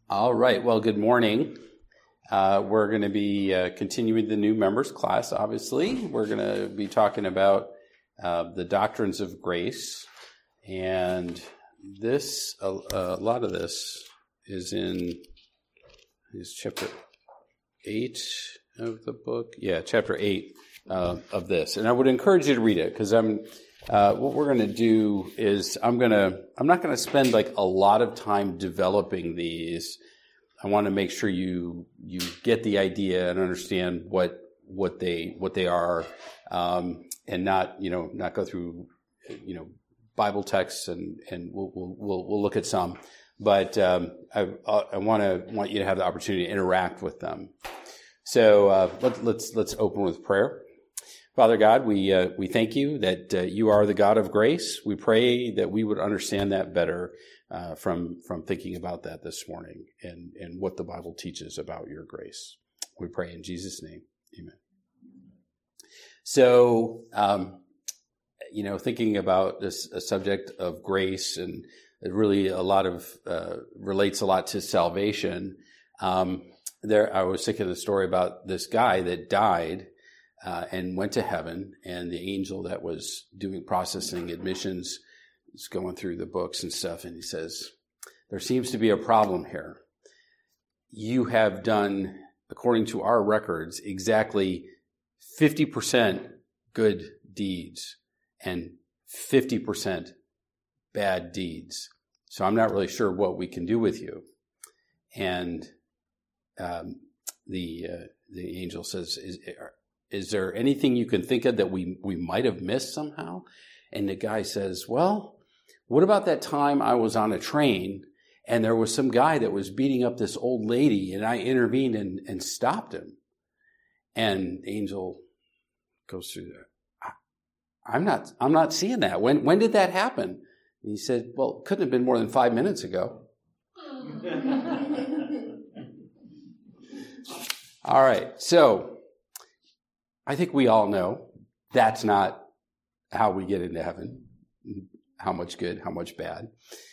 All right. Well, good morning. We're going to be continuing the new members class, obviously. We're going to be talking about the doctrines of grace. And this, a lot of this is chapter 8 of the book. Yeah, chapter 8 of this. And I would encourage you to read it because what we're going to do is I'm not going to spend like a lot of time developing these. I want to make sure you get the idea and understand what they are, and not go through Bible texts and we'll look at some, but I want you to have the opportunity to interact with them. So let's open with prayer. Father God, we thank you that you are the God of grace. We pray that we would understand that better from thinking about that this morning and what the Bible teaches about your grace. We pray in Jesus' name, amen. So, thinking about this subject of grace, and it really relates a lot to salvation. I was thinking of the story about this guy that died and went to heaven, and the angel that was doing processing admissions is going through the books and stuff, and he says, there seems to be a problem here. You have done, according to our records, exactly 50% good deeds and 50% bad deeds. So I'm not really sure what we can do with you. And the angel says, is there anything you can think of that we might have missed somehow? And the guy says, well, what about that time I was on a train and there was some guy that was beating up this old lady and I intervened and stopped him? And the angel goes through there. I'm not seeing that. When did that happen? And he said, well, it couldn't have been more than 5 minutes ago. All right. So I think we all know that's not how we get into heaven. How much good, how much bad.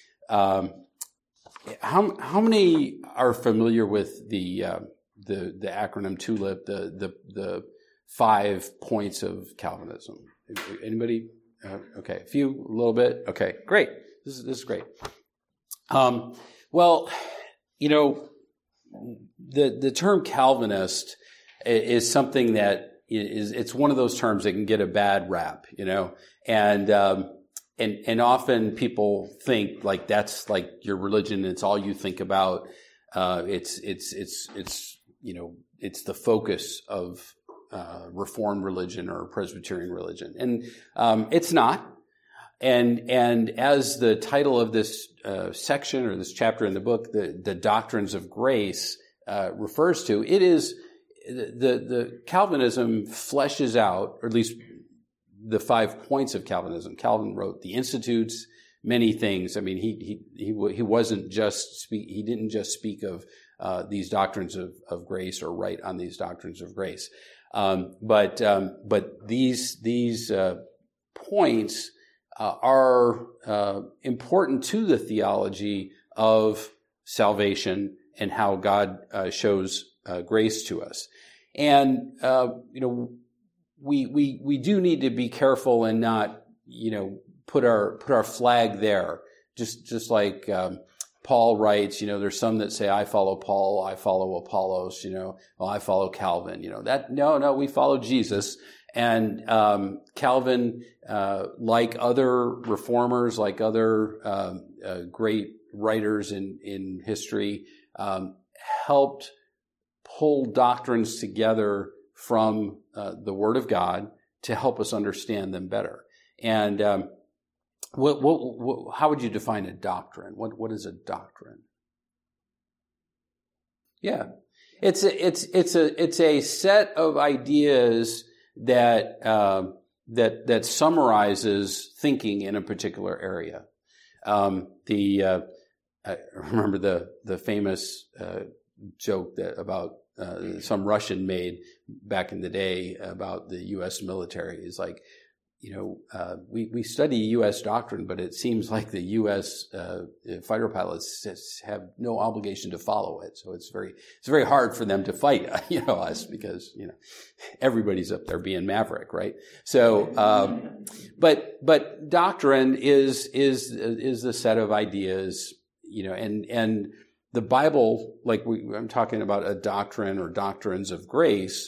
How many are familiar with the acronym TULIP, the 5 points of Calvinism? Anybody? Okay, a little bit. Okay, great. This is great. Well, the term Calvinist is something that it's one of those terms that can get a bad rap, and often people think like that's like your religion. It's all you think about. It's the focus of Reformed religion or Presbyterian religion, and it's not. And as the title of this section or this chapter in the book, the doctrines of grace refers to, it is the Calvinism fleshes out, or at least the 5 points of Calvinism. Calvin wrote the Institutes, many things. I mean, he wasn't just he didn't just speak of these doctrines of grace or write on these doctrines of grace. But these points are important to the theology of salvation and how God shows grace to us. And we do need to be careful and not put our flag there. Just like Paul writes, there's some that say, I follow Paul, I follow Apollos, I follow Calvin, no, we follow Jesus. And Calvin, like other reformers, like other great writers in history, helped pull doctrines together from the Word of God to help us understand them better. And how would you define a doctrine? What is a doctrine? Yeah, it's a set of ideas that summarizes thinking in a particular area. I remember the famous joke about some Russian made back in the day about the U.S. military. Is like, we study U.S. doctrine, but it seems like the U.S. Fighter pilots have no obligation to follow it. So it's very hard for them to fight, us, because, everybody's up there being maverick, right? So, but doctrine is the set of ideas, and the Bible, I'm talking about a doctrine or doctrines of grace.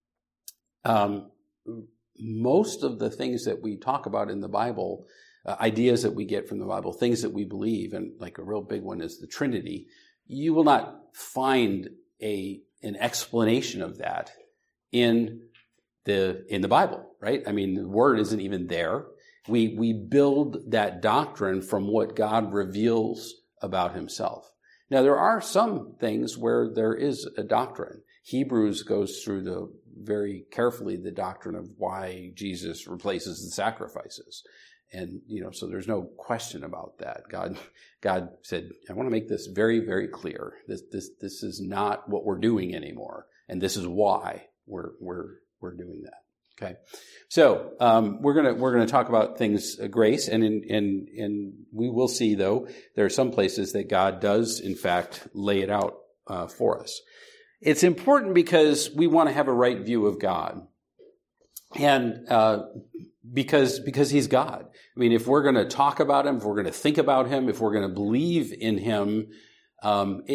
Most of the things that we talk about in the Bible, ideas that we get from the Bible, things that we believe, and like a real big one is the Trinity, you will not find an explanation of that in the Bible, right? I mean, the word isn't even there. We build that doctrine from what God reveals about himself. Now, there are some things where there is a doctrine. Hebrews goes through very carefully the doctrine of why Jesus replaces the sacrifices. And, so there's no question about that. God said, I want to make this very, very clear. This is not what we're doing anymore. And this is why we're doing that. Okay. So, we're going to talk about things, grace, and we will see, though, there are some places that God does, in fact, lay it out, for us. It's important because we want to have a right view of God. And, because he's God. I mean, if we're going to talk about him, if we're going to think about him, if we're going to believe in him, and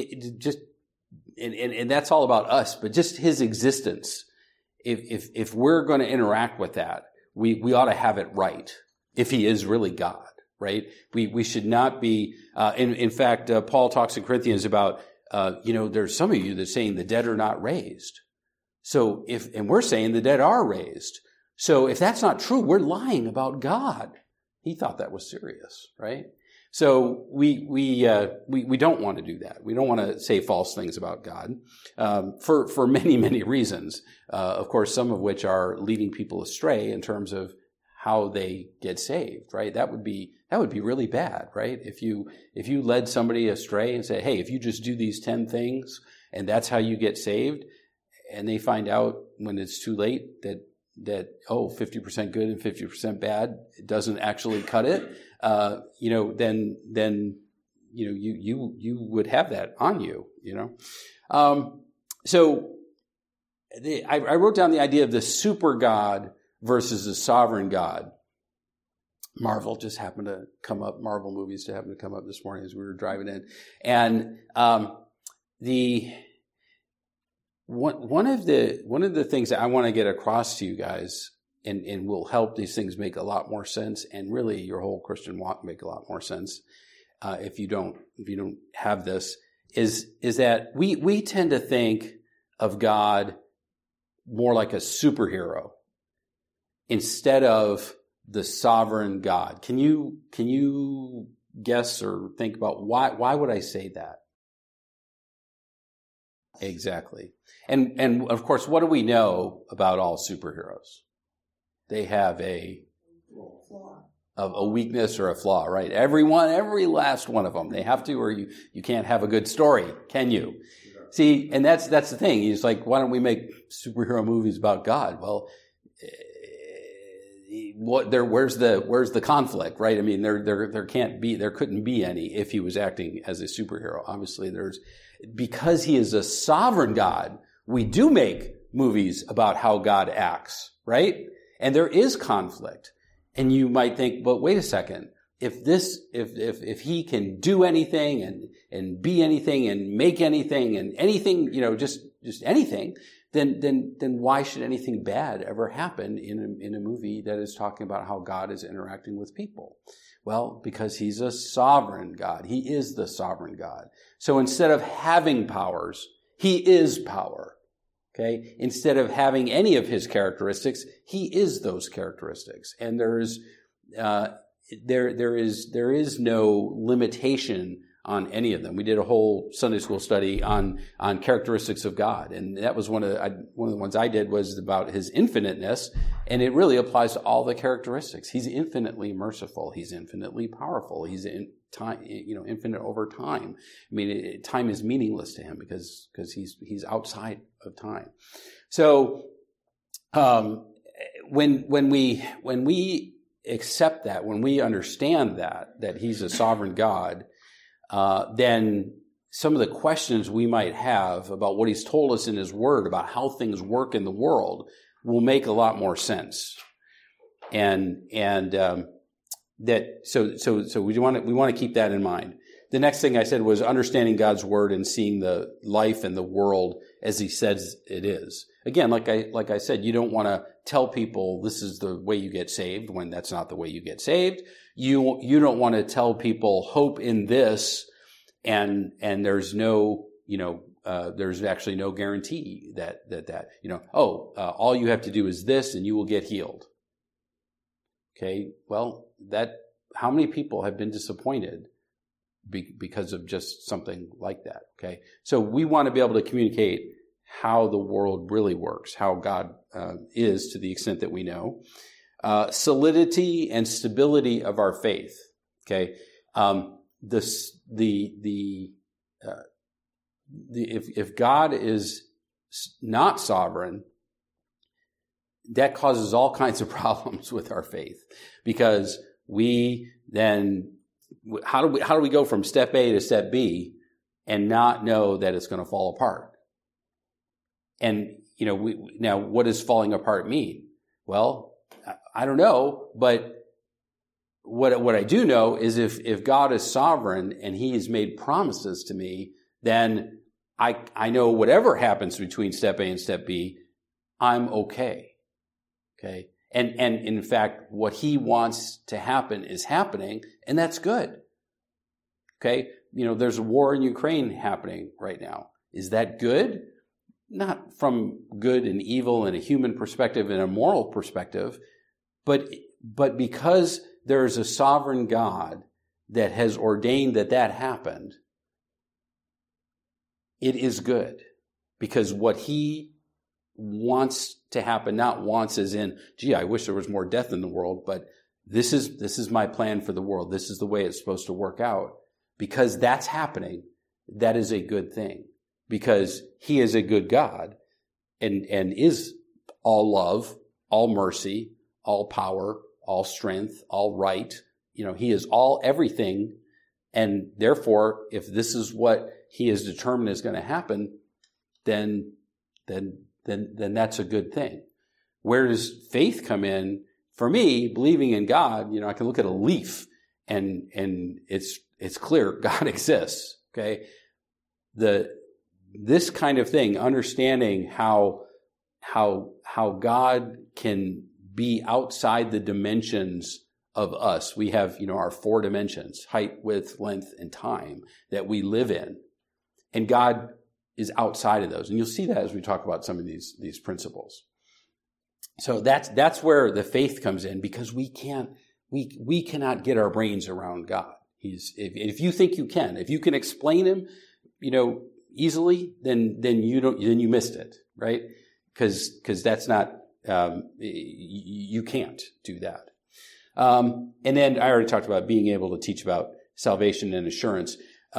that's all about us, but just his existence. If we're going to interact with that, we ought to have it right. If he is really God, right? We should not be, in fact, Paul talks in Corinthians about, there's some of you that are saying the dead are not raised. So and we're saying the dead are raised. So if that's not true, we're lying about God. He thought that was serious, right? So we don't want to do that. We don't want to say false things about God, for many, many reasons. Of course, some of which are leading people astray in terms of how they get saved, right? That would be really bad, right? If you led somebody astray and say, hey, if you just do these 10 things and that's how you get saved, and they find out when it's too late that 50% good and 50% bad, it doesn't actually cut it, then you would have that on you, So I wrote down the idea of the super God versus the sovereign God. Marvel just happened to come up. Marvel movies just happened to come up this morning as we were driving in, and one of the things that I want to get across to you guys, and will help these things make a lot more sense, and really your whole Christian walk make a lot more sense, if you don't have this, is that we tend to think of God more like a superhero instead of the sovereign God. Can you guess or think about why would I say that? Exactly. And of course, what do we know about all superheroes? They have a weakness or a flaw, right? Every last one of them. They have to, or you can't have a good story, can you? Yeah. See, and that's the thing. He's like, why don't we make superhero movies about God? Well, where's the conflict, right? I mean, there couldn't be any if he was acting as a superhero. Obviously, because he is a sovereign God, we do make movies about how God acts, right? And there is conflict. And you might think, but wait a second, if he can do anything and be anything and make anything and anything, just anything, then why should anything bad ever happen in a movie that is talking about how God is interacting with people? Well, because he's a sovereign God. He is the sovereign God. So instead of having powers, he is power. Okay? Instead of having any of his characteristics, he is those characteristics. And there is no limitation on any of them. We did a whole Sunday school study on characteristics of God, and that was one of the ones I did was about his infiniteness, and it really applies to all the characteristics. He's infinitely merciful. He's infinitely powerful. He's infinite over time. I mean, time is meaningless to him because he's outside of time. So when we accept that, when we understand that he's a sovereign God, then some of the questions we might have about what he's told us in his word about how things work in the world will make a lot more sense. And so we want to keep that in mind. The next thing I said was understanding God's word and seeing the life and the world as he says it is. Again, like I said, you don't want to tell people this is the way you get saved when that's not the way you get saved. You don't want to tell people hope in this and there's no, there's actually no guarantee that all you have to do is this and you will get healed. Okay, well, how many people have been disappointed because of just something like that? Okay, so we want to be able to communicate how the world really works, how God is to the extent that we know. Solidity and stability of our faith. Okay, if God is not sovereign, that causes all kinds of problems with our faith, because we then, how do we go from step A to step B and not know that it's going to fall apart? And, now what does falling apart mean? Well, I don't know, but what I do know is if God is sovereign and he has made promises to me, then I know whatever happens between step A and step B, I'm okay. Okay. And in fact, what he wants to happen is happening, and that's good. Okay. There's a war in Ukraine happening right now. Is that good? Not from good and evil and a human perspective and a moral perspective, but because there's a sovereign God that has ordained that happened, it is good, because what he wants to happen, not wants as in, gee, I wish there was more death in the world, but this is my plan for the world. This is the way it's supposed to work out. Because that's happening, that is a good thing. Because he is a good God and is all love, all mercy, all power, all strength, all right. He is all everything. And therefore, if this is what he has determined is going to happen, then that's a good thing. Where does faith come in? For me, believing in God, I can look at a leaf and it's clear God exists. Okay. This kind of thing, understanding how God can be outside the dimensions of us. We have, our 4 dimensions, height, width, length, and time that we live in. And God is outside of those. And you'll see that as we talk about some of these principles. So that's where the faith comes in, because we cannot get our brains around God. If you think you can, if you can explain him, easily, then you missed it, right? Because that's not, you can't do that. And then I already talked about being able to teach about salvation and assurance.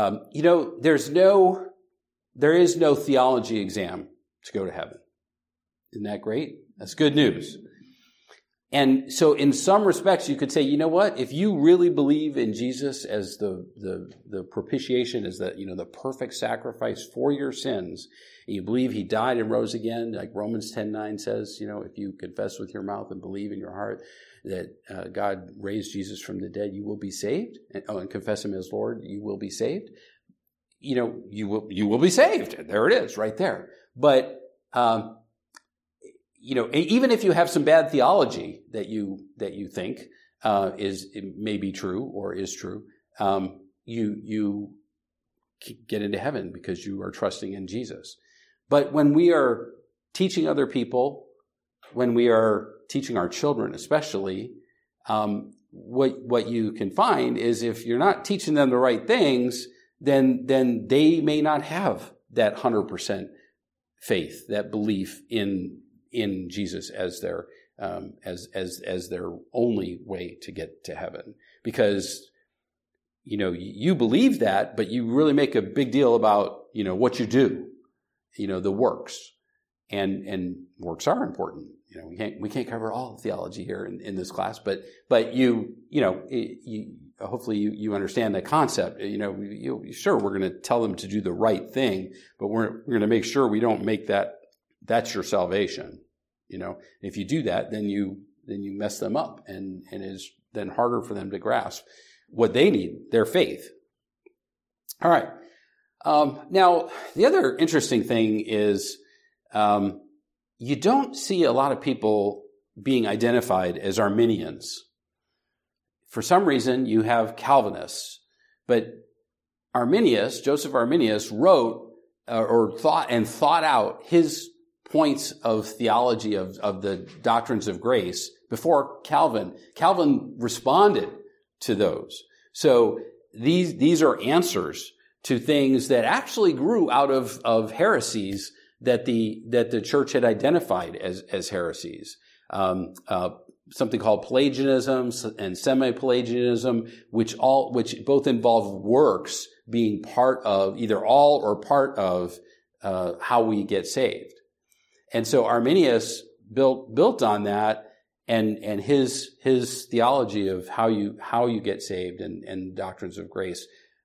There is no theology exam to go to heaven. Isn't that great? That's good news. And so in some respects, you could say, you know what? If you really believe in Jesus as the propitiation, as the perfect sacrifice for your sins, and you believe he died and rose again, like Romans 10:9 says, if you confess with your mouth and believe in your heart that God raised Jesus from the dead, you will be saved. And confess him as Lord, you will be saved. You will be saved. There it is, right there. But even if you have some bad theology that you think it may be true or is true, you get into heaven because you are trusting in Jesus. But when we are teaching other people, when we are teaching our children especially, what you can find is if you're not teaching them the right things, then they may not have that 100% faith, that belief in Jesus as their as their only way to get to heaven, because you believe that, but you really make a big deal about what you do, the works, and works are important. We can't cover all of theology here in this class, but hopefully you understand the concept. Sure, we're going to tell them to do the right thing, but we're going to make sure we don't make that's your salvation. If you do that, then you mess them up, and is then harder for them to grasp what they need, their faith. All right. Now, the other interesting thing is you don't see a lot of people being identified as Arminians. For some reason, you have Calvinists, but Joseph Arminius wrote or thought out his points of theology of the doctrines of grace before Calvin. Calvin responded to those. So these are answers to things that actually grew out of heresies that the church had identified as heresies. Something called Pelagianism and semi-Pelagianism, which both involve works being part of either all or part of how we get saved. And so Arminius built on that, and his theology of how you get saved and doctrines of grace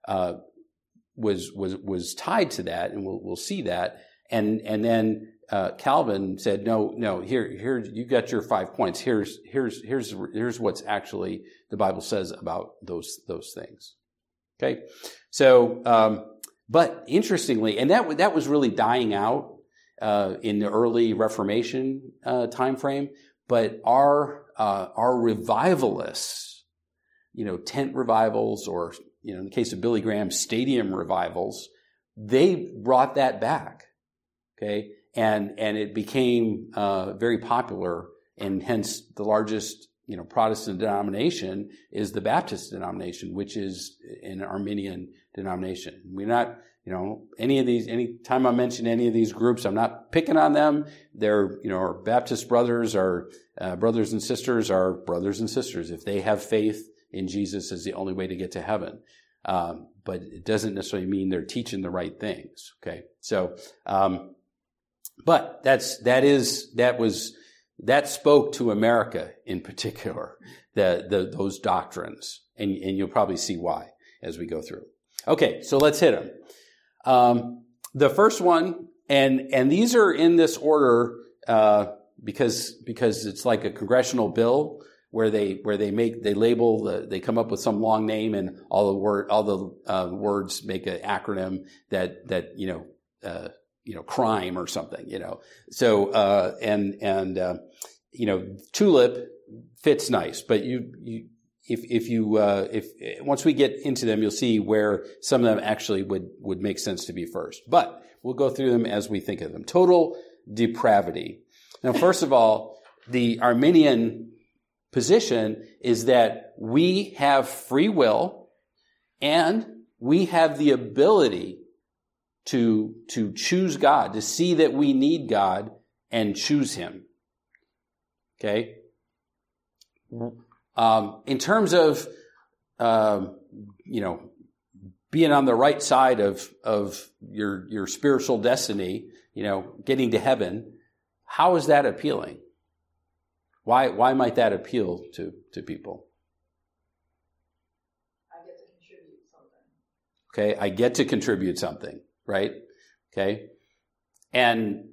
was tied to that, and we'll see that. And then Calvin said, no, here you got your 5 points. Here's what's actually the Bible says about those things. Okay, so but interestingly, and that was really dying out in the early Reformation time frame. But our revivalists, tent revivals, or in the case of Billy Graham, stadium revivals, they brought that back. Okay, and it became very popular, and hence the largest Protestant denomination is the Baptist denomination, which is an Arminian denomination. We're not, any time I mention any of these groups, I'm not picking on them. They're, our Baptist brothers, our brothers and sisters are brothers and sisters if they have faith in Jesus as the only way to get to heaven. But it doesn't necessarily mean they're teaching the right things. Okay, so. But that spoke to America in particular, those doctrines, and you'll probably see why as we go through. Okay, so let's hit them. The first one, and these are in this order because it's like a congressional bill where they come up with some long name, and all the words make an acronym that crime or something, So, TULIP fits nice, but if once we get into them, you'll see where some of them actually would make sense to be first. But we'll go through them as we think of them. Total depravity. Now, first of all, the Arminian position is that we have free will and we have the ability to choose God, to see that we need God and choose Him. Okay? In terms of, being on the right side of your spiritual destiny, getting to heaven, how is that appealing? Why might that appeal to people? I get to contribute something. Okay, I get to contribute something. Right? Okay. And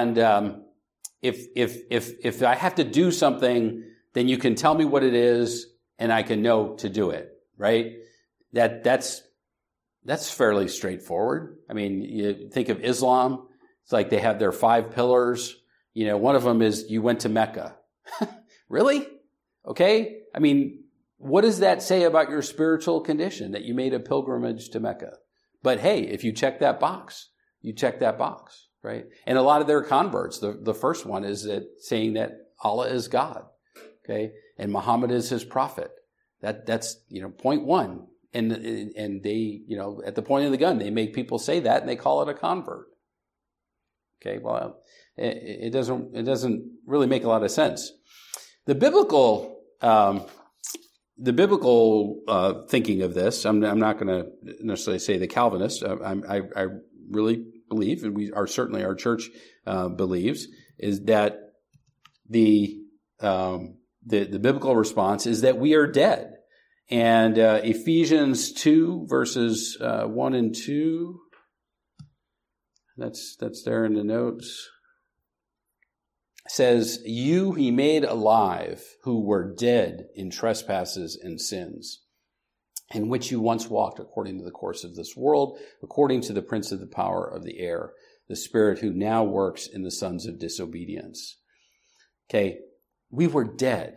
if I have to do something, then you can tell me what it is and I can know to do it. Right? That's fairly straightforward. I mean, you think of Islam, it's like they have their 5 pillars. One of them is you went to Mecca. Really? Okay. I mean, what does that say about your spiritual condition that you made a pilgrimage to Mecca? But hey, if you check that box, right? And a lot of their converts, the first one is saying that Allah is God, okay? And Muhammad is his prophet. That's point one. And they, at the point of the gun, they make people say that and they call it a convert. Okay, well, it doesn't really make a lot of sense. The biblical thinking of this, I'm not going to necessarily say the Calvinists. I really believe, and certainly our church believes, is that the biblical response is that we are dead. And Ephesians 2, verses 1 and 2, that's there in the notes, says, "You he made alive who were dead in trespasses and sins, in which you once walked according to the course of this world, according to the prince of the power of the air, the spirit who now works in the sons of disobedience." Okay, we were dead.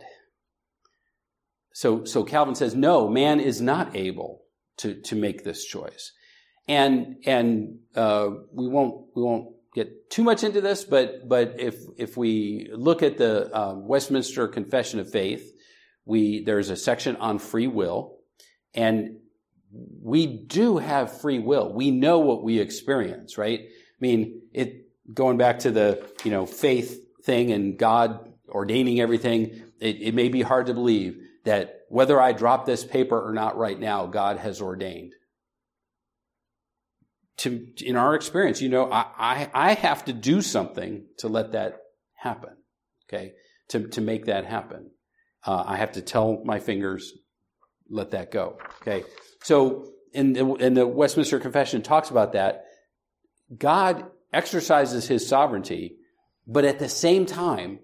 So Calvin says, no, man is not able to make this choice. And we won't get too much into this, but if we look at the Westminster Confession of Faith, there's a section on free will, and we do have free will. We know what we experience, right? I mean, going back to the faith thing and God ordaining everything, it may be hard to believe that whether I drop this paper or not right now, God has ordained. In our experience, I have to do something to let that happen, okay, to make that happen. I have to tell my fingers, let that go, okay. So in the Westminster Confession talks about that. God exercises his sovereignty, but at the same time,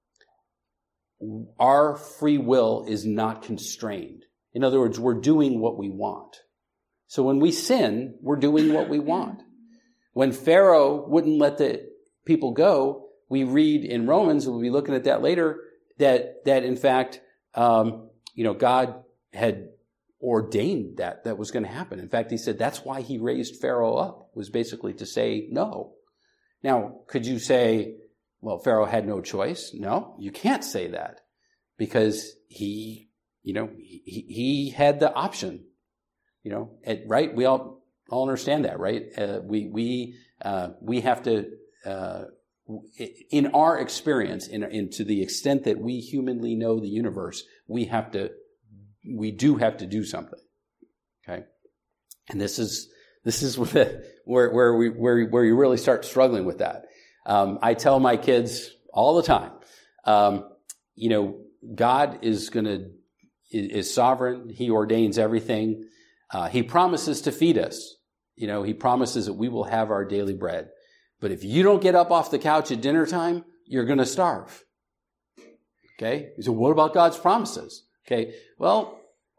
our free will is not constrained. In other words, we're doing what we want. So when we sin, we're doing what we want. When Pharaoh wouldn't let the people go, we read in Romans, and we'll be looking at that later, that in fact, God had ordained that was going to happen. In fact, he said that's why he raised Pharaoh up, was basically to say no. Now, could you say, well, Pharaoh had no choice? No, you can't say that, because he had the option, right? We all understand that, right? We have to, in our experience, to the extent that we humanly know the universe, we do have to do something. Okay. And this is where you really start struggling with that. I tell my kids all the time, God is sovereign. He ordains everything. He promises to feed us. He promises that we will have our daily bread. But if you don't get up off the couch at dinner time, you're going to starve. Okay? So what about God's promises? Okay. Well,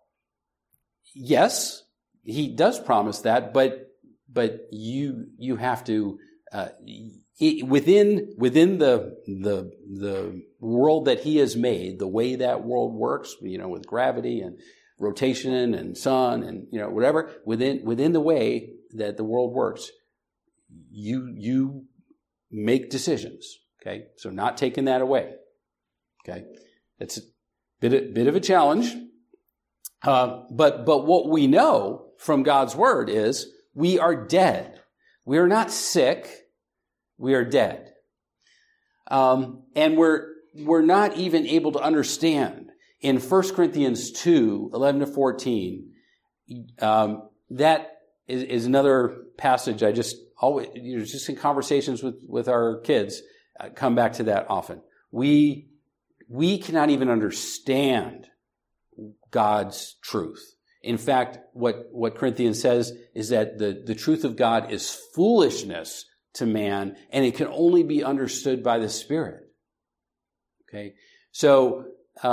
yes, he does promise that, but you have to, within the world that he has made, the way that world works, with gravity and rotation and sun and whatever, within the way that the world works, you make decisions. Okay, so not taking that away. Okay, it's a bit of a challenge, but what we know from God's word is we are dead. We are not sick. We are dead. And we're not even able to understand. In 1 Corinthians 2, 11 to 14, that is another passage I just always, just in conversations with our kids, come back to that often. We cannot even understand God's truth. In fact, what Corinthians says is that the truth of God is foolishness to man, and it can only be understood by the Spirit. Okay, so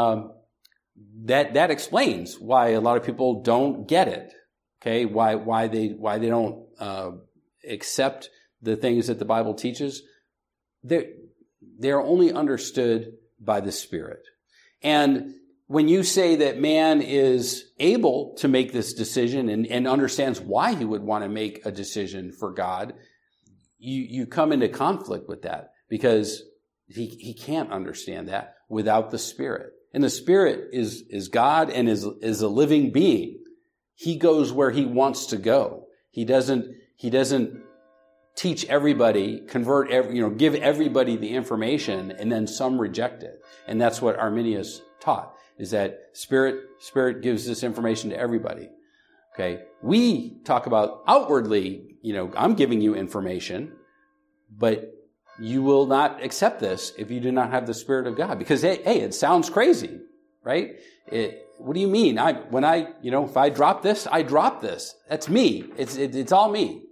that explains why a lot of people don't get it. Okay, why they don't accept the things that the Bible teaches. They're only understood by the Spirit. And when you say that man is able to make this decision and understands why he would want to make a decision for God, you come into conflict with that, because he can't understand that without the Spirit. And the Spirit is God and is a living being. He goes where he wants to go. He doesn't teach everybody, give everybody the information, and then some reject it. And that's what Arminius taught, is that Spirit gives this information to everybody. Okay? We talk about outwardly, I'm giving you information, but you will not accept this if you do not have the Spirit of God. Because, hey, it sounds crazy, right? What do you mean? If I drop this, I drop this. That's me. It's all me,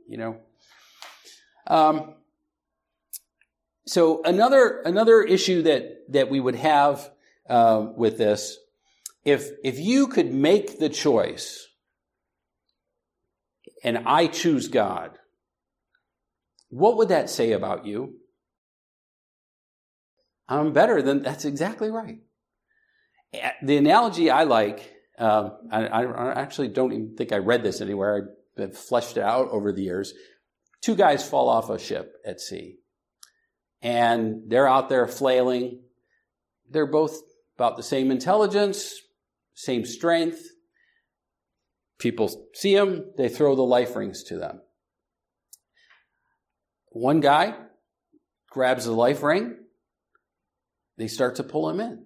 So another issue that we would have with this, if you could make the choice and I choose God, what would that say about you? I'm better than, that's exactly right. The analogy I like, I actually don't even think I read this anywhere. I've fleshed it out over the years. Two guys fall off a ship at sea. And they're out there flailing. They're both about the same intelligence, same strength. People see them, they throw the life rings to them. One guy grabs the life ring. They start to pull him in.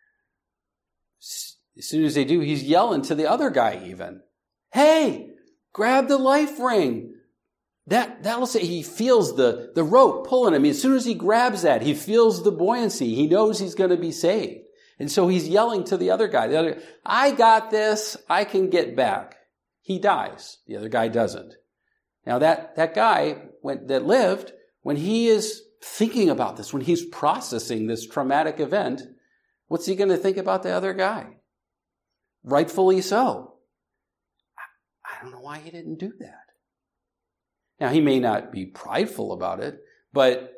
As soon as they do, he's yelling to the other guy even, "Hey, grab the life ring." That'll say he feels the rope pulling him. As soon as he grabs that, he feels the buoyancy. He knows he's going to be saved. And so he's yelling to the other guy, "I got this. I can get back." He dies. The other guy doesn't. Now that guy that lived, when he is thinking about this, when he's processing this traumatic event, what's he going to think about the other guy? Rightfully so. I don't know why he didn't do that. Now, he may not be prideful about it, but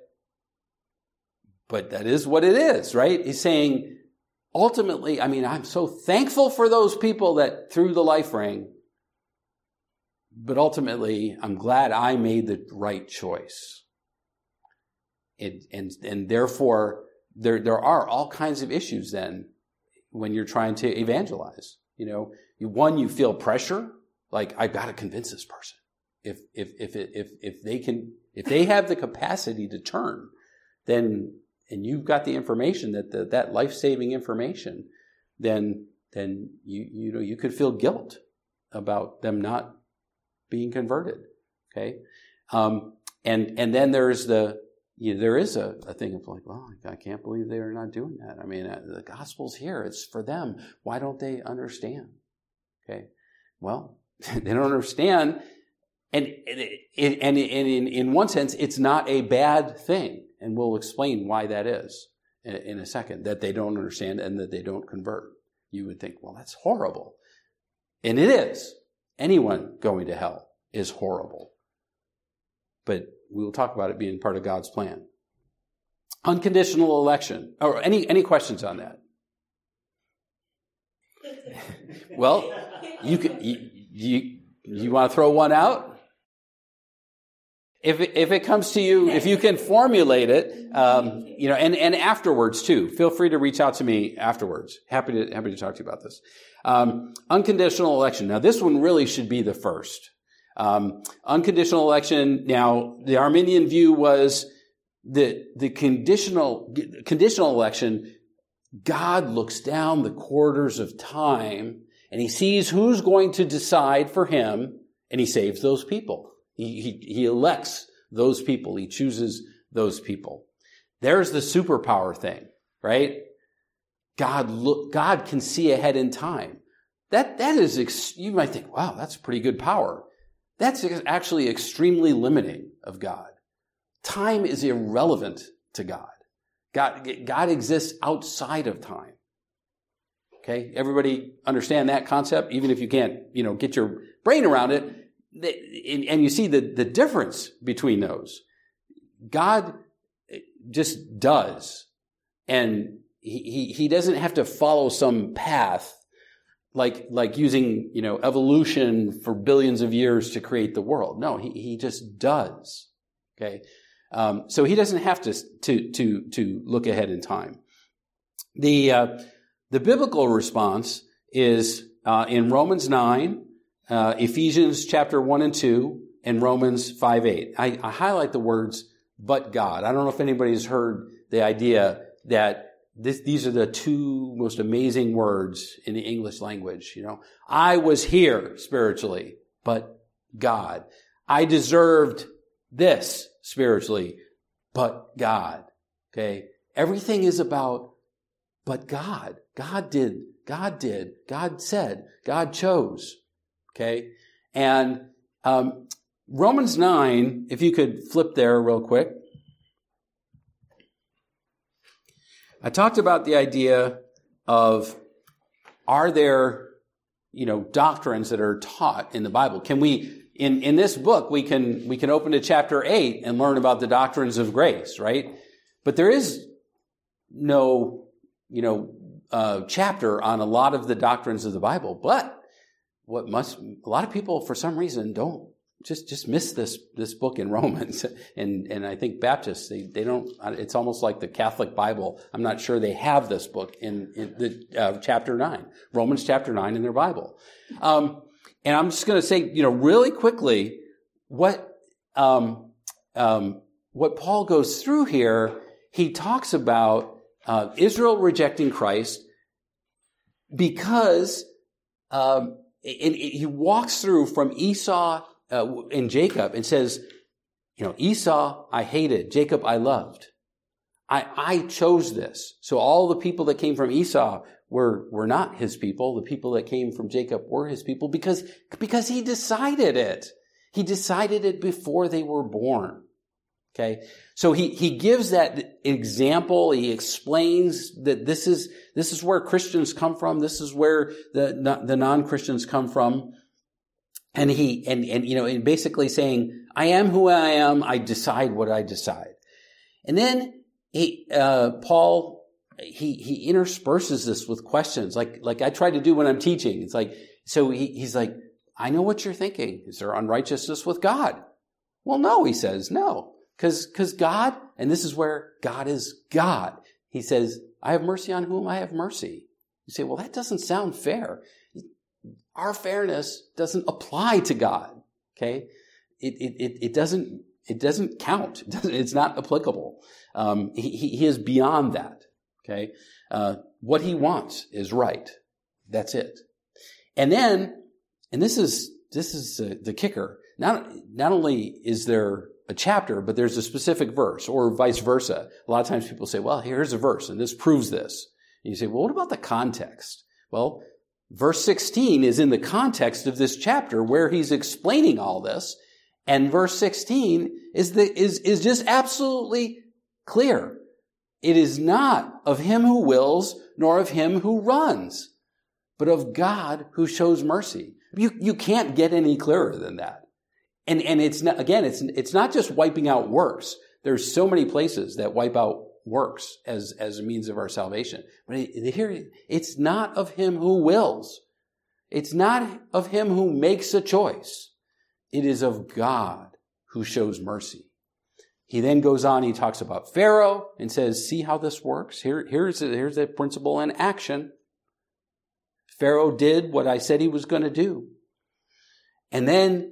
that is what it is, right? He's saying, ultimately, I'm so thankful for those people that threw the life ring, but ultimately, I'm glad I made the right choice. And therefore, there are all kinds of issues then when you're trying to evangelize. You feel pressure, like, I've got to convince this person. If they have the capacity to turn, then, and you've got the information that life-saving information, then you could feel guilt about them not being converted. Okay. And then there is a thing of like, well, I can't believe they're not doing that. The gospel's here. It's for them. Why don't they understand? Okay. Well, they don't understand. And in one sense, it's not a bad thing. And we'll explain why that is in a second, that they don't understand and that they don't convert. You would think, well, that's horrible. And it is. Anyone going to hell is horrible. But we'll talk about it being part of God's plan. Unconditional election. Or any questions on that? Well, you want to throw one out? If it comes to you, if you can formulate it, and afterwards too, feel free to reach out to me afterwards. Happy to talk to you about this. Unconditional election. Now, this one really should be the first. Unconditional election. Now, the Arminian view was the conditional election. God looks down the corridors of time and he sees who's going to decide for him, and he saves those people. He elects those people. He chooses those people. There's the superpower thing, right? God can see ahead in time. That is, you might think, wow, that's pretty good power. That's actually extremely limiting of God. Time is irrelevant to God. God exists outside of time. Okay? Everybody understand that concept? Even if you can't, get your brain around it, and you see the difference between those. God just does. And he doesn't have to follow some path like using, evolution for billions of years to create the world. No, he just does. Okay. So he doesn't have to look ahead in time. The biblical response is, in Romans 9, Ephesians chapter 1 and 2, and Romans 5:8. I highlight the words, but God. I don't know if anybody's heard the idea that these are the two most amazing words in the English language. I was here spiritually, but God. I deserved this spiritually, but God. Okay? Everything is about, but God. God did. God did. God said. God chose. Okay? And Romans 9, if you could flip there real quick. I talked about the idea of, are there, doctrines that are taught in the Bible? Can we, in this book, we can open to chapter 8 and learn about the doctrines of grace, right? But there is no, chapter on a lot of the doctrines of the Bible. But a lot of people, for some reason, don't just miss this book in Romans. And I think Baptists, they don't, it's almost like the Catholic Bible. I'm not sure they have this book in the chapter 9, Romans chapter 9 in their Bible. And I'm just going to say, really quickly, what Paul goes through here, he talks about Israel rejecting Christ because he walks through from Esau and Jacob and says, Esau I hated, Jacob I loved. I chose this. So all the people that came from Esau were not his people. The people that came from Jacob were his people because he decided it. He decided it before they were born. Okay. So he gives that example. He explains that this is where Christians come from. This is where the non-Christians come from. And and basically saying, I am who I am. I decide what I decide. And then Paul intersperses this with questions like I try to do when I'm teaching. It's like, so he's like, I know what you're thinking. Is there unrighteousness with God? Well, no, he says, no. Because God, and this is where God is God. He says, I have mercy on whom I have mercy. You say, well, that doesn't sound fair. Our fairness doesn't apply to God. Okay? It doesn't count. It's not applicable. He is beyond that. Okay? What he wants is right. That's it. And then, and this is the kicker. Not only is there a chapter, but there's a specific verse, or vice versa. A lot of times people say, well, here's a verse, and this proves this. And you say, well, what about the context? Well, verse 16 is in the context of this chapter where he's explaining all this, and verse 16 is just absolutely clear. It is not of him who wills, nor of him who runs, but of God who shows mercy. You can't get any clearer than that. And it's not, again, it's not just wiping out works. There's so many places that wipe out works as a means of our salvation. But here, it's not of him who wills. It's not of him who makes a choice. It is of God who shows mercy. He then goes on, he talks about Pharaoh and says, see how this works? Here's the principle in action. Pharaoh did what I said he was going to do. And then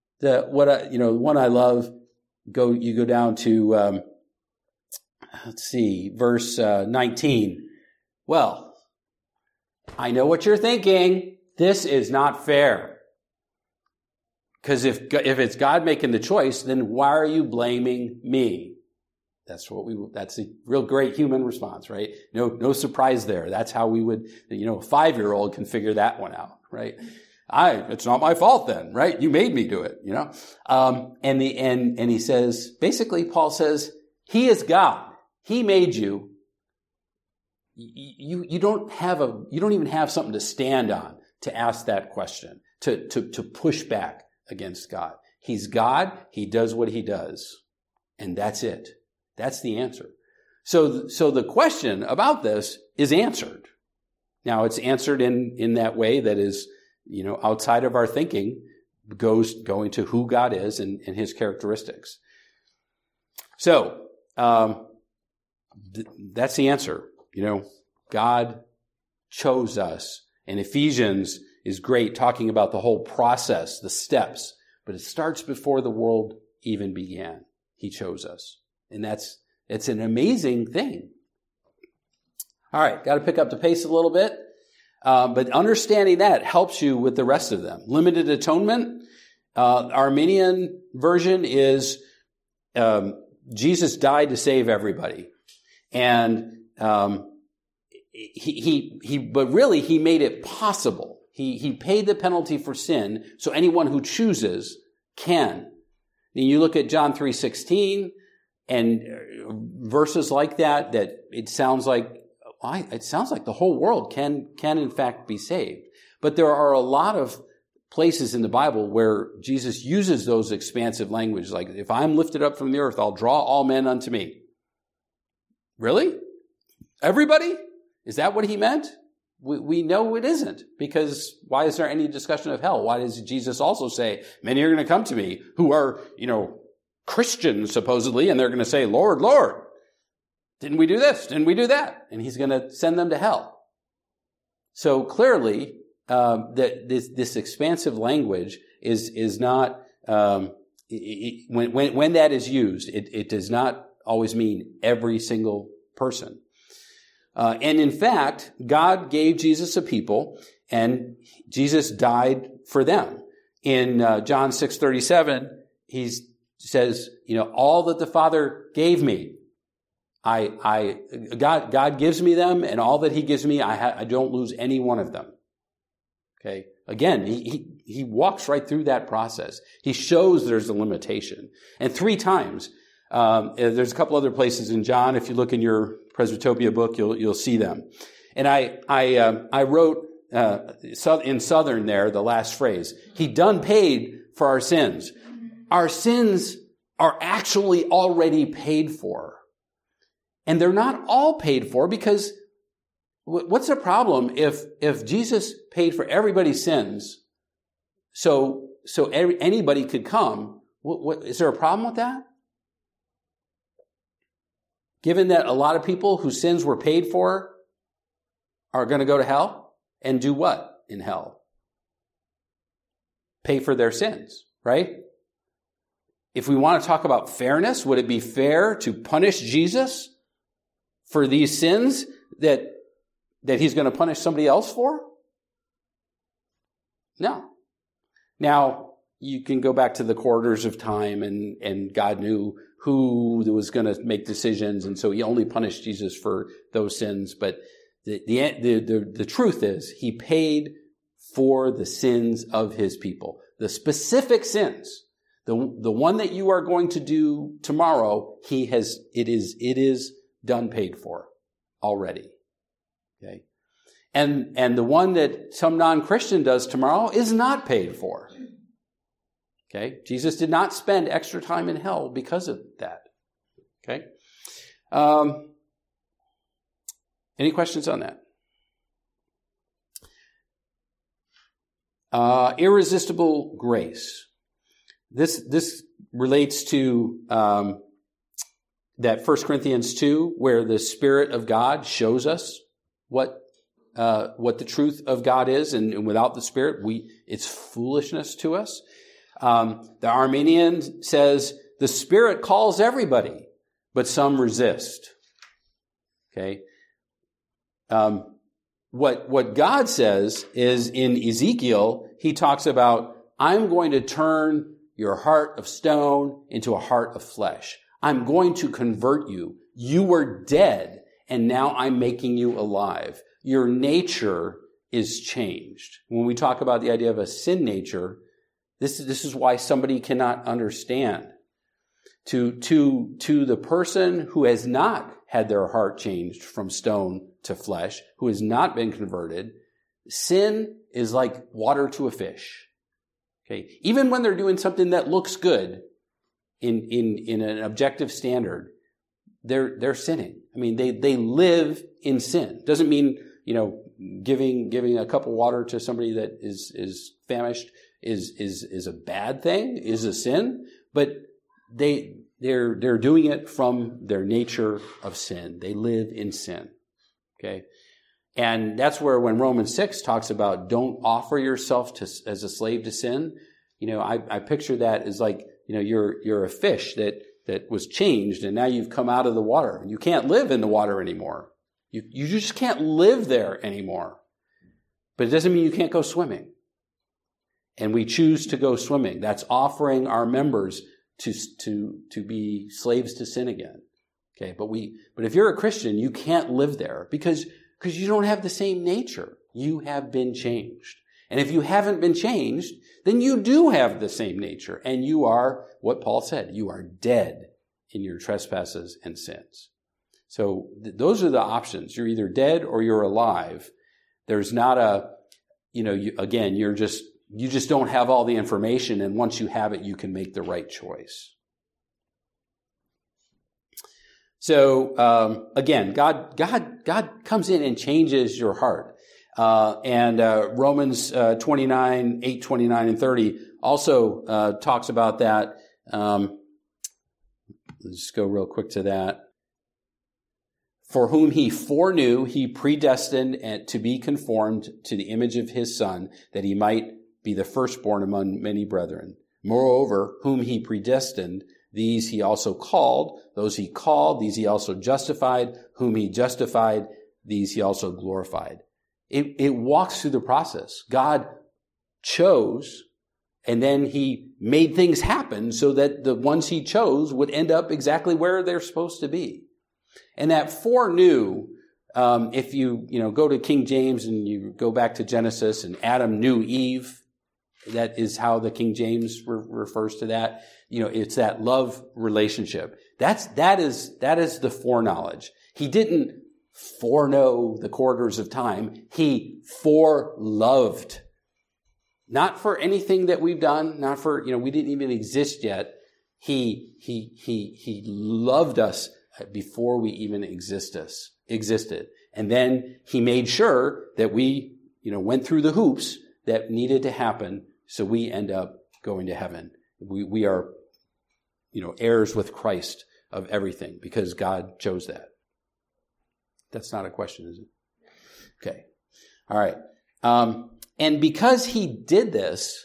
one I love, you go down to, verse 19. Well, I know what you're thinking. This is not fair. Because if it's God making the choice, then why are you blaming me? That's a real great human response, right? No surprise there. That's how we would, a 5-year-old can figure that one out, right? It's not my fault then, right? You made me do it, And he says, basically Paul says, he is God. He made you. You don't even have something to stand on to ask that question, to push back against God. He's God. He does what he does. And that's it. That's the answer. So the question about this is answered. Now it's answered in that way that is, outside of our thinking, going to who God is and his characteristics. So, that's the answer. God chose us. And Ephesians is great talking about the whole process, the steps, but it starts before the world even began. He chose us. And it's an amazing thing. All right, got to pick up the pace a little bit. But understanding that helps you with the rest of them. Limited atonement. Armenian version is Jesus died to save everybody. And but really he made it possible. He paid the penalty for sin, so anyone who chooses can. And you look at John 3:16 and verses like that it sounds like the whole world can in fact be saved. But there are a lot of places in the Bible where Jesus uses those expansive language, like, if I'm lifted up from the earth, I'll draw all men unto me. Really? Everybody? Is that what he meant? We know it isn't, because why is there any discussion of hell? Why does Jesus also say, many are going to come to me who are, Christians supposedly, and they're going to say, Lord, Lord, didn't we do this? Didn't we do that? And he's going to send them to hell. So clearly, that this expansive language is not, when that is used, it does not always mean every single person. And in fact, God gave Jesus a people, and Jesus died for them. In John 6:37, he says, all that the Father gave me, God gives me them, and all that he gives me, I don't lose any one of them. Okay. Again, he walks right through that process. He shows there's a limitation. And 3 times, there's a couple other places in John. If you look in your Presbytopia book, you'll see them. And I wrote in Southern there the last phrase. He done paid for our sins. Our sins are actually already paid for. And they're not all paid for, because what's the problem if Jesus paid for everybody's sins, so anybody could come? What is there a problem with that? Given that a lot of people whose sins were paid for are going to go to hell and do what in hell? Pay for their sins, right? If we want to talk about fairness, would it be fair to punish Jesus for these sins that he's going to punish somebody else for? No. Now, you can go back to the corridors of time, and God knew who was going to make decisions, and so he only punished Jesus for those sins. But the truth is, he paid for the sins of his people. The specific sins, the one that you are going to do tomorrow, it is done paid for already. Okay. And the one that some non-Christian does tomorrow is not paid for. Okay. Jesus did not spend extra time in hell because of that. Okay. Any questions on that? Irresistible grace. This relates to that 1 Corinthians 2, where the Spirit of God shows us what the truth of God is, and without the Spirit, it's foolishness to us. The Armenian says the Spirit calls everybody, but some resist. Okay. What God says is, in Ezekiel, he talks about, I'm going to turn your heart of stone into a heart of flesh. I'm going to convert you. You were dead, and now I'm making you alive. Your nature is changed. When we talk about the idea of a sin nature, this is why somebody cannot understand. To the person who has not had their heart changed from stone to flesh, who has not been converted, sin is like water to a fish. Okay, even when they're doing something that looks good in an objective standard, they're sinning. I mean, they live in sin. Doesn't mean, giving a cup of water to somebody that is famished is a bad thing, is a sin, but they're doing it from their nature of sin. They live in sin. Okay. And that's where, when Romans 6 talks about don't offer yourself as a slave to sin, I picture that as like, you're a fish that was changed, and now you've come out of the water. You can't live in the water anymore. You just can't live there anymore. But it doesn't mean you can't go swimming. And we choose to go swimming. That's offering our members to be slaves to sin again. Okay, but if you're a Christian, you can't live there because you don't have the same nature. You have been changed. And if you haven't been changed, then you do have the same nature. And you are, what Paul said, you are dead in your trespasses and sins. So those are the options. You're either dead or you're alive. There's not you just don't have all the information. And once you have it, you can make the right choice. So, again, God comes in and changes your heart. And Romans 29, 8, 29, and 30 also talks about that. Let's just go real quick to that. For whom he foreknew, he predestined to be conformed to the image of his Son, that he might be the firstborn among many brethren. Moreover, whom he predestined, these he also called. Those he called, these he also justified. Whom he justified, these he also glorified. It walks through the process. God chose, and then he made things happen so that the ones he chose would end up exactly where they're supposed to be. And that foreknew, if you go to King James and you go back to Genesis and Adam knew Eve, that is how the King James refers to that. It's that love relationship. That is the foreknowledge. He didn't foreknow the quarters of time. He foreloved. Not for anything that we've done, not for, we didn't even exist yet. He loved us before we even existed. And then he made sure that we, went through the hoops that needed to happen so we end up going to heaven. We are, heirs with Christ of everything because God chose that. That's not a question, is it? Okay. All right. And because he did this,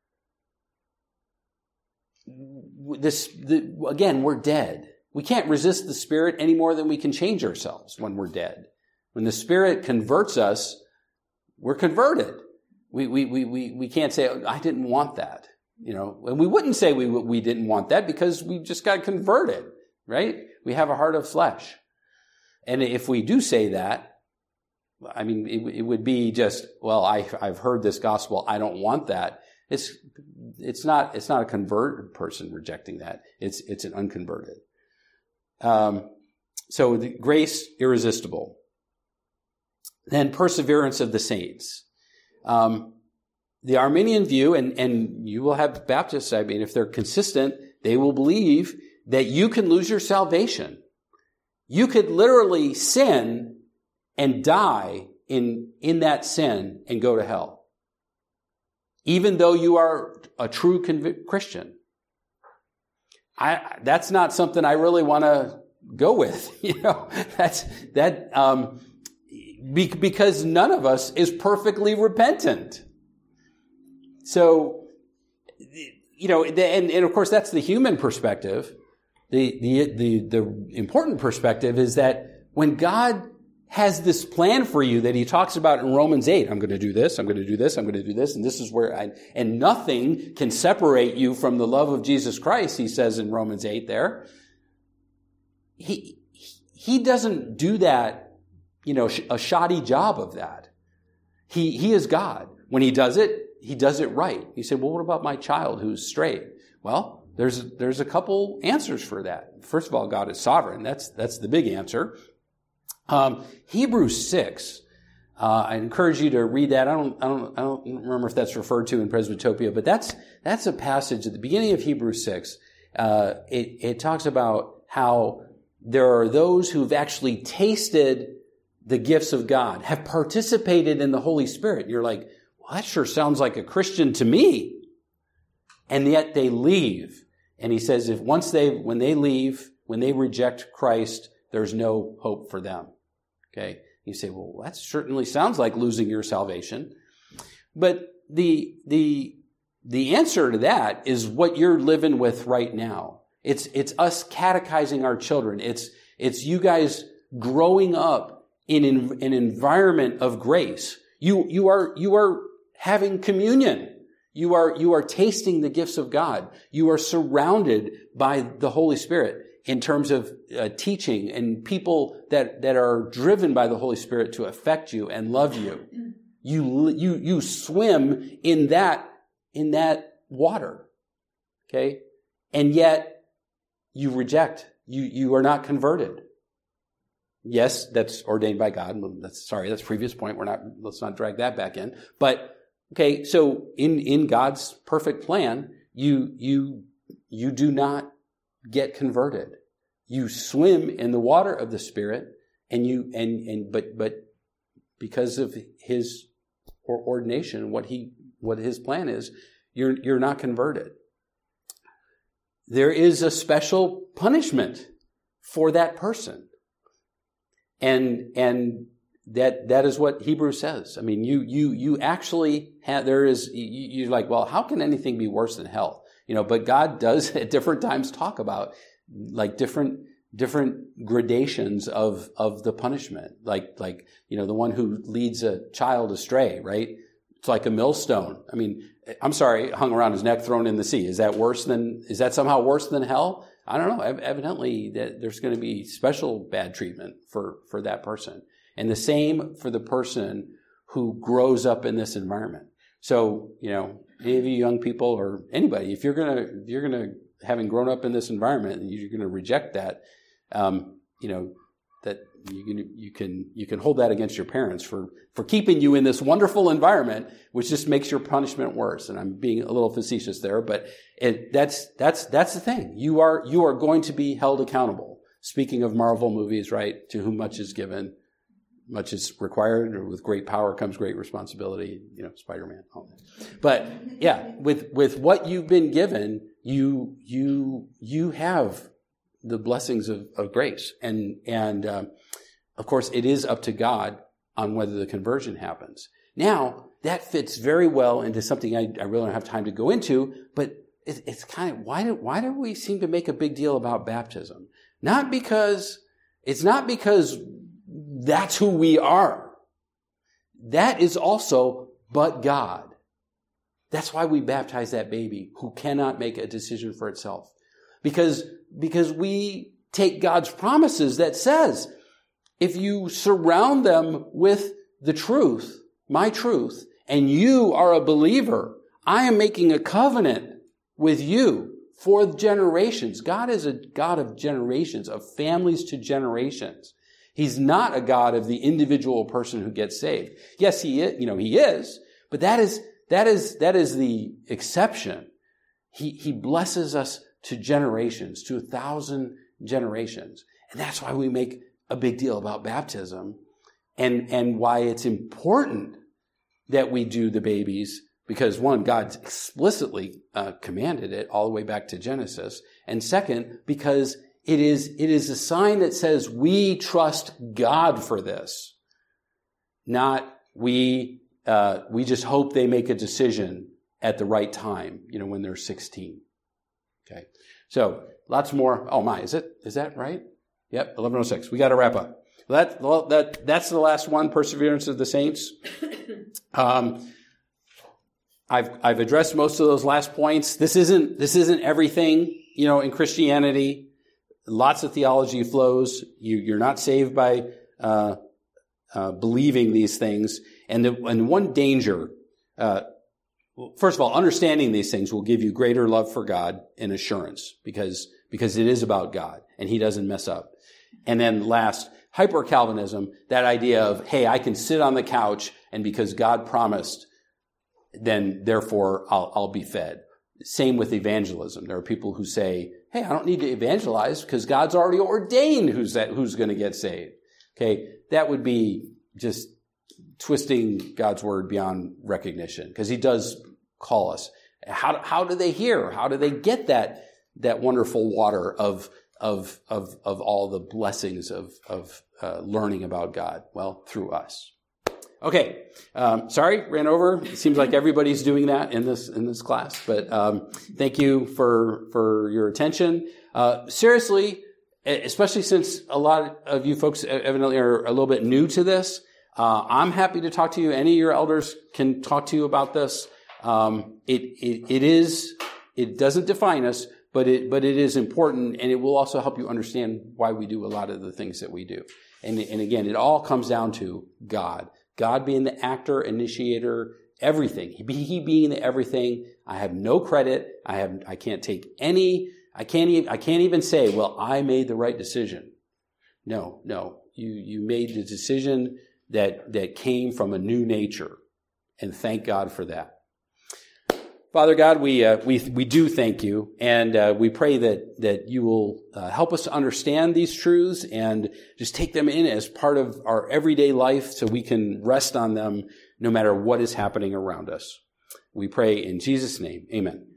again, we're dead. We can't resist the Spirit any more than we can change ourselves when we're dead. When the Spirit converts us, we're converted. We can't say, I didn't want that. And we wouldn't say we didn't want that because we just got converted, right? We have a heart of flesh. And if we do say that, I mean, it would be just, well, I've heard this gospel. I don't want that. It's not a converted person rejecting that. It's an unconverted. So the grace, irresistible. Then perseverance of the saints. The Arminian view, and you will have Baptists, if they're consistent, they will believe that you can lose your salvation. You could literally sin and die in that sin and go to hell. Even though you are a true Christian. That's not something I really want to go with. Because none of us is perfectly repentant. So, and of course that's the human perspective. The important perspective is that when God has this plan for you that he talks about in Romans 8, I'm going to do this, I'm going to do this, I'm going to do this, and this is where and nothing can separate you from the love of Jesus Christ, he says in Romans 8 there. He doesn't do that, a shoddy job of that. He is God. When he does it right. You say, well, what about my child who's strayed? Well, there's a couple answers for that. First of all, God is sovereign. That's the big answer. Hebrews 6. I encourage you to read that. I don't remember if that's referred to in Presbytopia, but that's a passage at the beginning of Hebrews 6. It talks about how there are those who've actually tasted the gifts of God, have participated in the Holy Spirit. And you're like, well, that sure sounds like a Christian to me. And yet they leave. And he says when they leave, when they reject Christ, there's no hope for them. Okay. You say, well, that certainly sounds like losing your salvation. But the answer to that is what you're living with right now. It's us catechizing our children. It's you guys growing up in an environment of grace. You are having communion. You are tasting the gifts of God. You are surrounded by the Holy Spirit in terms of teaching and people that are driven by the Holy Spirit to affect you and love you. You swim in that water. Okay? And yet you reject. You are not converted. Yes, that's ordained by God. That's previous point. Let's not drag that back in. But okay, so in God's perfect plan, you do not get converted. You swim in the water of the Spirit, but because of His ordination, what His plan is, you're not converted. There is a special punishment for that person. And that is what Hebrews says. I mean, you actually have, you're like, well, how can anything be worse than hell? But God does at different times talk about like different gradations of the punishment. Like, the one who leads a child astray, right? It's like a millstone. I mean, I'm sorry, hung around his neck, thrown in the sea. Is that somehow worse than hell? I don't know. Evidently, there's going to be special bad treatment for that person. And the same for the person who grows up in this environment. So, any of you young people or anybody, if you're gonna having grown up in this environment and you're gonna reject that, that you can hold that against your parents for keeping you in this wonderful environment, which just makes your punishment worse. And I'm being a little facetious there, but that's the thing. You are going to be held accountable. Speaking of Marvel movies, right? To whom much is given, much is required, or with great power comes great responsibility, Spider-Man. But yeah, with what you've been given, you have the blessings of grace. And of course, it is up to God on whether the conversion happens. Now, that fits very well into something I really don't have time to go into, but it's kind of, why do we seem to make a big deal about baptism? It's not because that's who we are. That is also but God. That's why we baptize that baby who cannot make a decision for itself. Because we take God's promises that says, if you surround them with the truth, my truth, and you are a believer, I am making a covenant with you for generations. God is a God of generations, of families to generations. He's not a God of the individual person who gets saved. Yes, he is, but that is the exception. He blesses us to generations, to 1,000 generations. And that's why we make a big deal about baptism and why it's important that we do the babies, because one, God explicitly commanded it all the way back to Genesis. And second, because it is a sign that says we trust God for this. Not we just hope they make a decision at the right time, when they're 16. Okay. So lots more. Oh my, is that right? Yep. 11:06. We got to wrap up. That's the last one. Perseverance of the saints. I've addressed most of those last points. This isn't everything, in Christianity. Lots of theology flows. You're not saved by believing these things. And one danger, first of all, understanding these things will give you greater love for God and assurance because it is about God and He doesn't mess up. And then last, hyper-Calvinism, that idea of, hey, I can sit on the couch and because God promised, then therefore I'll be fed. Same with evangelism. There are people who say, hey, I don't need to evangelize because God's already ordained who's going to get saved. Okay, that would be just twisting God's word beyond recognition, because He does call us. How do they hear? How do they get that wonderful water of all the blessings of learning about God? Well, through us. Okay, sorry, ran over. It seems like everybody's doing that in this class, but thank you for your attention. Seriously, especially since a lot of you folks evidently are a little bit new to this, I'm happy to talk to you. Any of your elders can talk to you about this. It doesn't define us, but it is important, and it will also help you understand why we do a lot of the things that we do. And again, it all comes down to God. God being the actor, initiator, everything. He being the everything. I have no credit. I can't take any. I can't even say, well, I made the right decision. No. You made the decision that came from a new nature, and thank God for that. Father God, we do thank you, and we pray that you will help us to understand these truths and just take them in as part of our everyday life so we can rest on them no matter what is happening around us. We pray in Jesus' name. Amen.